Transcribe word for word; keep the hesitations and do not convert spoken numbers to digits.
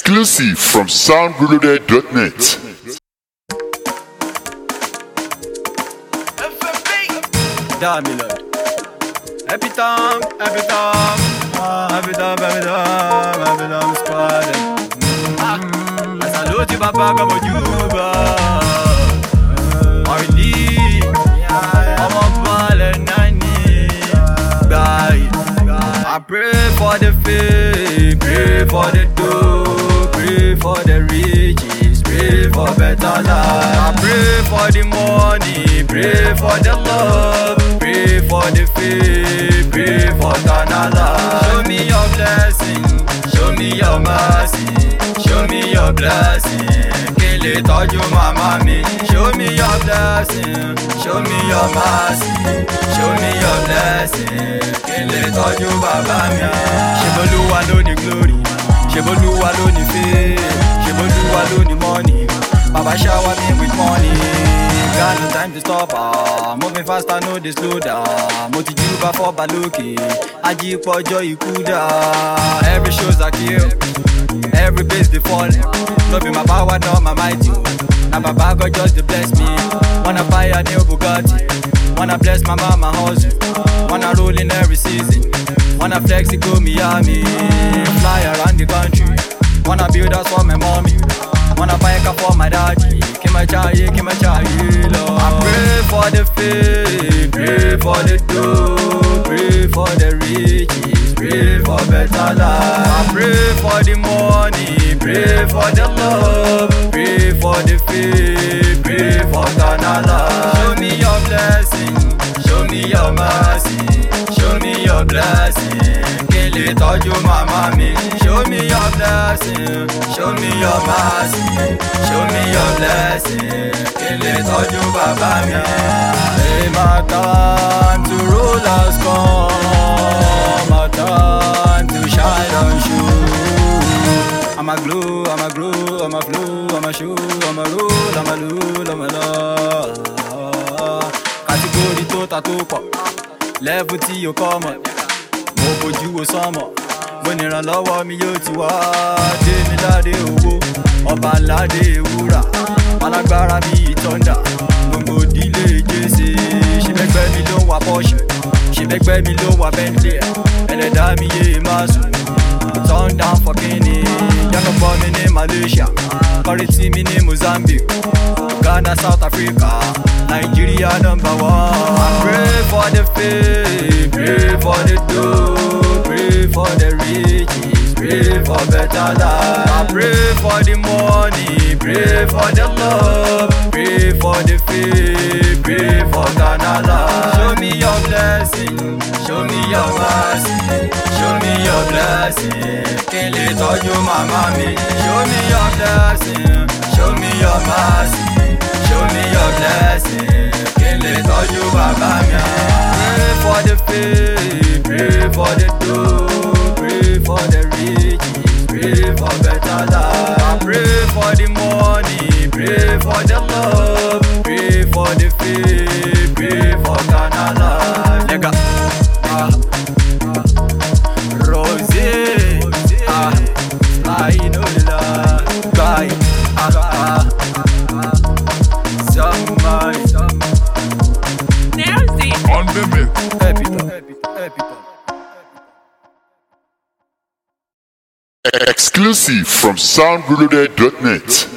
Exclusive from sound reloaded dot net. Damn me Lord. Every time, every time, ah, every time, every time, every time it's squad. Ah, I salute you, Papa, come on, Juba. Marley, I'm a ball and ninety. Guy, I pray for the faith, pray for the dough, pray for the riches, pray for better life. I pray for the money, pray for the love, pray for the faith, pray for eternal life. Show me your blessing, show me your mercy, show me your blessing. Kill it, touch you, mama me. Show me your blessing, show me your mercy, show me your blessing. Kill it, touch you, baba me. Sheboluwa lo ni glory, Sheboluwa lo ni faith, Sheboluwa lo ni money. Baba shower me with money. Got no time to stop, ah. Moving fast, I know they slow down. Moti Juba for Baluki, Aji Pojo Ikuda. Every show's a kill, every base they fall. No be my power, not my mighty. Now my bag God just to bless me. Wanna buy a new Bugatti, wanna bless my mama hustle, wanna roll in every season, wanna flex it go Miami, fly around the country, wanna build house for my mommy, wanna buy a car for my daddy. Kimachai, Kimachai, Lord. I pray for the faith, pray for the dough, pray for the riches, pray for better life. I pray for the money, pray for the love, pray for the faith, pray for eternal life. Show me your blessing, show me your mercy, show me your blessing. Kill it, touch you, mama me. Show me your blessing, show me your mercy, show me your blessing. Kill it, touch you, baba me. Hey, my time to roll has come, my time to shine on shoe. I'm a glue, I'm a glue, I'm a flow, I'm a shoe, I'm a roll, I'm a loo, I'm a la. Category to tattoo pop, level tí you come up. Mo bojú wo sánmọ̀, mo nìrànlọ́wọ́ mi yóò ti wá. Dé mi ládé owó, ọba ládé ewúrà, alágbára bíi thunder, gbogbo ìdílé Jésè. Ṣèbẹ́gbẹ́ mi ló ń wa Porsche, ṣèbẹ́gbẹ́ mi ló ń wa Bentley, ẹlẹ́dàá mi yé máa sùn. Turn down for Guinea, yàtọ̀ bọ́ mi ní Malaysia, kọrí tí mi ní Mozambique, Ghana, South Africa, Nigeria number one. I pray for the faith, pray for the dough, pray for the riches, pray for better life. I pray for the money, pray for the love, pray for the faith, pray for eternal life. Show me your blessing, show me your mercy, show me your blessing. Kill it, touch you, mama me. Show me your blessing, show me your mercy, show me your blessing. Kill it, touch you, baba me. Pray for the faith, pray for the dough, pray for the riches, pray for better life. I pray for the money, pray for the love, pray for the faith, pray for eternal life. Nigga, ah, Rosé, ah, I know the love, guy, ah, ah, ah, somebody, On the mix. happy top, happy top, happy top. Exclusive from sound reloaded dot net.